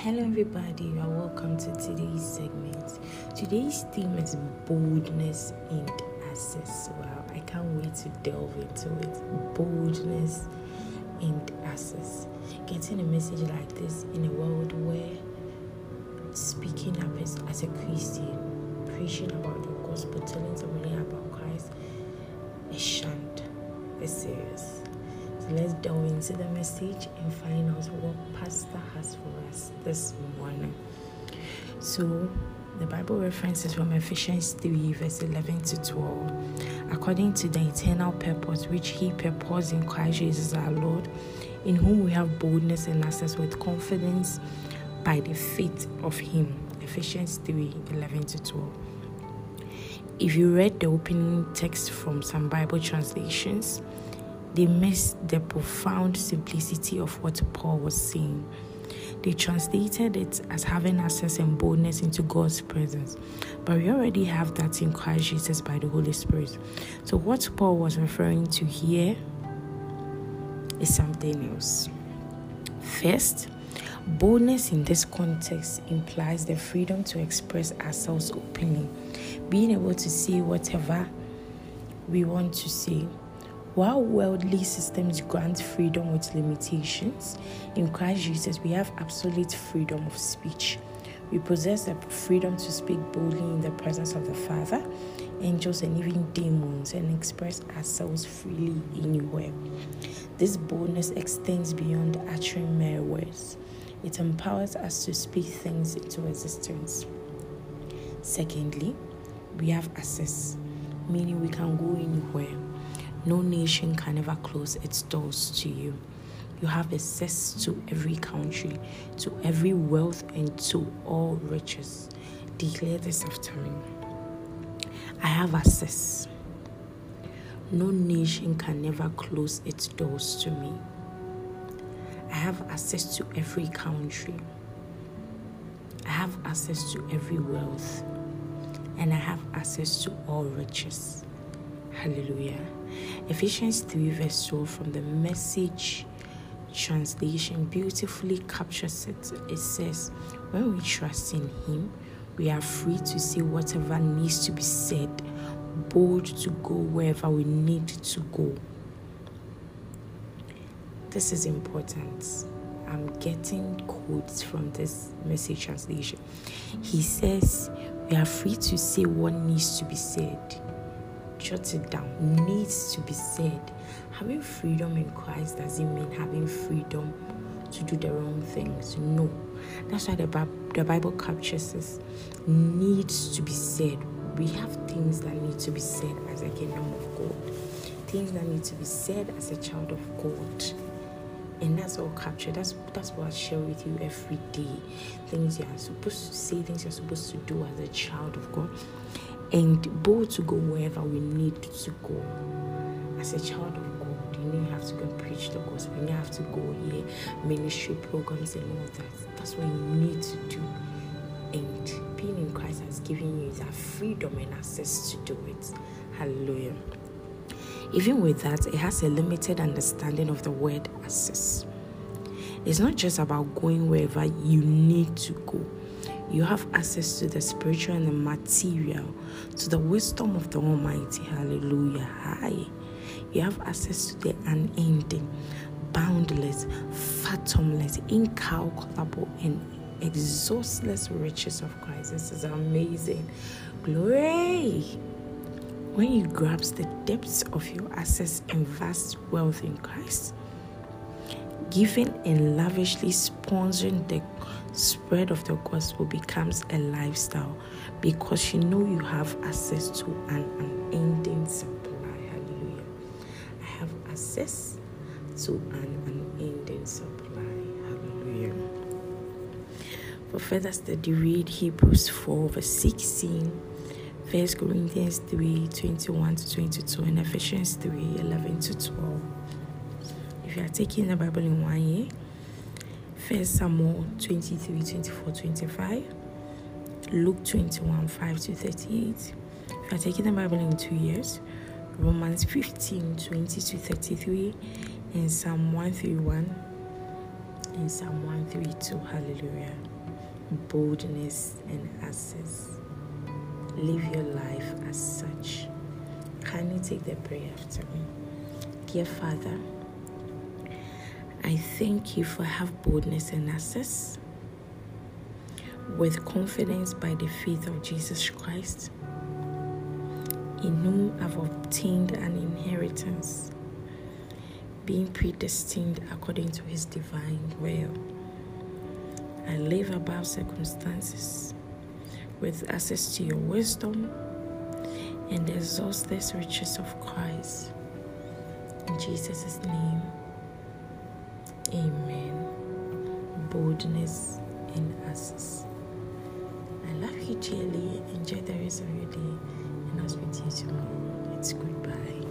Hello everybody, you are welcome to today's segment. Today's theme is boldness and access. Wow, I can't wait to delve into it. Boldness and access. Getting a message like this in a world where speaking up as a Christian, preaching about the gospel, telling somebody about Christ is shunned. It's serious. So let's delve into the message and find out what Pastor has for us this morning. So the Bible reference is from Ephesians 3 verse 11 to 12. According to the eternal purpose which he purposed in Christ Jesus our Lord, in whom we have boldness and access with confidence by the faith of him. Ephesians 3 11 to 12. If you read the opening text from some Bible translations, they missed the profound simplicity of what Paul was saying. They translated it as having access and boldness into God's presence. But we already have that in Christ Jesus by the Holy Spirit. So what Paul was referring to here is something else. First, boldness in this context implies the freedom to express ourselves openly, being able to say whatever we want to say. While worldly systems grant freedom with limitations, in Christ Jesus we have absolute freedom of speech. We possess the freedom to speak boldly in the presence of the Father, angels, and even demons, and express ourselves freely anywhere. This boldness extends beyond uttering mere words. It empowers us to speak things into existence. Secondly, we have access, meaning we can go anywhere. No nation can ever close its doors to you. You have access to every country, to every wealth, and to all riches. Declare this after me. I have access. No nation can ever close its doors to me. I have access to every country. I have access to every wealth. And I have access to all riches. Hallelujah. Ephesians 3 verse 12 from the Message translation beautifully captures it. It says, when we trust in him, we are free to say whatever needs to be said, bold to go wherever we need to go. This is important. I'm getting quotes from this Message translation. He says, we are free to say what needs to be said. Jot it down. Needs to be said. Having freedom in Christ doesn't mean having freedom to do the wrong things. No. That's why the Bible captures this. Needs to be said. We have things that need to be said as a kingdom of God. Things that need to be said as a child of God. And that's all captured. That's what I share with you every day. Things you are supposed to say, things you're supposed to do as a child of God. And bold to go wherever we need to go. As a child of God, you know you have to go and preach the gospel. You have to go here, ministry programs and all that. That's what you need to do. And being in Christ has given you that freedom and access to do it. Hallelujah. Even with that, it has a limited understanding of the word access. It's not just about going wherever you need to go. You have access to the spiritual and the material, to the wisdom of the Almighty. Hallelujah. Hi. You have access to the unending, boundless, fathomless, incalculable, and exhaustless riches of Christ. This is amazing. Glory. When you grasp the depths of your access and vast wealth in Christ, giving and lavishly sponsoring the spread of the gospel becomes a lifestyle because you know you have access to an unending supply. Hallelujah. I have access to an unending supply. Hallelujah. For further study, read Hebrews 4 verse 16, 1 Corinthians 3 21 to 22, and Ephesians 3 11 to 12. If you are taking the Bible in 1 year, 1 Samuel 23, 24, 25, Luke 21, 5 to 38. If you are taking the Bible in 2 years, Romans 15, 20 to 33, and Psalm 131, in Psalm 132. Hallelujah. Boldness and access. Live your life as such. Can you take the prayer after me? Dear Father, I thank you for have boldness and access with confidence by the faith of Jesus Christ, in whom I've obtained an inheritance, being predestined according to his divine will. I live above circumstances with access to your wisdom and the exhaustless riches of Christ. In Jesus' name, amen. Boldness and access. I love you dearly. Enjoy the rest of your day, and I'll speak to you tomorrow. It's goodbye.